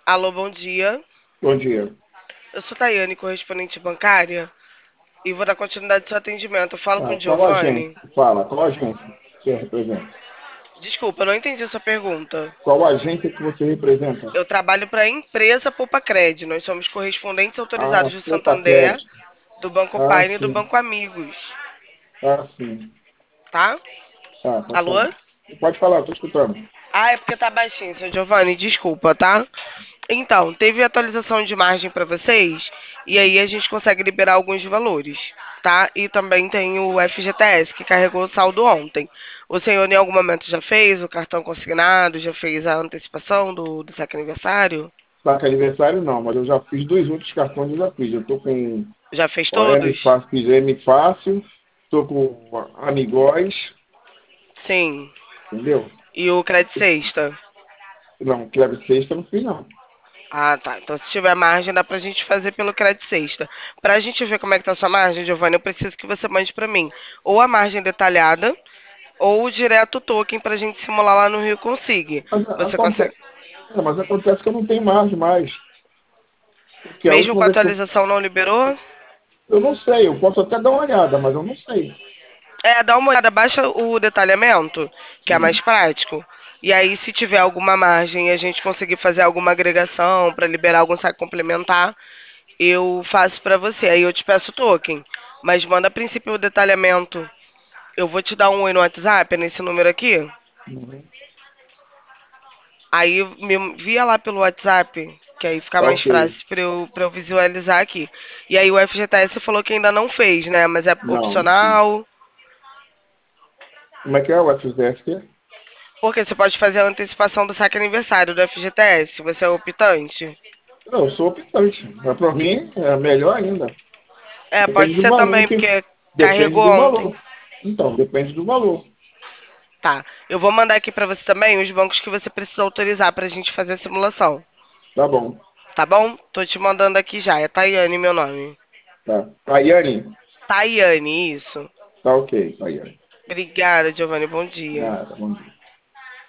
Alô, bom dia. Bom dia. Eu sou Tayane, correspondente bancária, e vou dar continuidade ao seu atendimento. Eu falo com o Qual agência? Giovanni. Fala, qual agência você representa? Desculpa, eu não entendi a sua pergunta. Qual agência que você representa? Eu trabalho para a empresa Poupa-Cred. Nós somos correspondentes Ah, autorizados do Poupa Santander, Crédito. do Banco Ah, Paine e do sim. Banco Amigos, Ah, sim. tá? Tá, pode Alô? falar. Pode falar, tô escutando. Ah, é porque tá baixinho, seu Giovanni, desculpa, tá? Então, teve atualização de margem para vocês, e aí a gente consegue liberar alguns valores, tá? E também tem o FGTS, que carregou o saldo ontem. O senhor em algum momento já fez o cartão consignado, já fez a antecipação do saque aniversário? Tá com aniversário não, mas eu já fiz dois outros cartões, eu já fiz. Eu tô com Já fez o M todos? Fácil, fiz M Fácil, tô com o Amigóis, Sim. entendeu? E o Credit Sexta? Não, Cleber Sexta eu não fiz não. Ah, tá. Então, se tiver margem, dá pra gente fazer pelo Credit Sexta. Pra gente ver como é que tá a sua margem, Giovanni, eu preciso que você mande pra mim ou a margem detalhada ou direto o token pra gente simular lá no Rio Consigue. Mas Você consegue. mas acontece que eu não tenho margem mais. Porque a Mesmo com última a vez que eu atualização não liberou? Eu não sei, eu posso até dar uma olhada, mas eu não sei. É, dá uma olhada, baixa o detalhamento, que é mais Hum, prático. E aí, se tiver alguma margem e a gente conseguir fazer alguma agregação pra liberar algum saque complementar, eu faço pra você. Aí eu te peço o token. Mas manda a princípio o detalhamento. Eu vou te dar um oi no WhatsApp, nesse número aqui. uhum. Aí me envia lá pelo WhatsApp, que aí fica Tá mais ok. fácil pra eu visualizar aqui. E aí o FGTS você falou que ainda não fez, né? Mas é Não, não fiz. opcional. Como é que é o FGTS aqui? Porque você pode fazer a antecipação do saque aniversário do FGTS, se você é optante. Não, eu sou optante. Mas para mim é melhor ainda. É, pode Depende do ser valor também, que. porque Depende carregou do ontem. valor. Então, depende do valor. Tá. Eu vou mandar aqui pra você também os bancos que você precisa autorizar pra gente fazer a simulação. Tá bom. Tá bom? Tô te mandando aqui já. É Tayane meu nome. Tá. Tayane? Tayane, isso. Tá ok, Tayane. Obrigada, Giovanni. Bom dia. Nada, bom dia.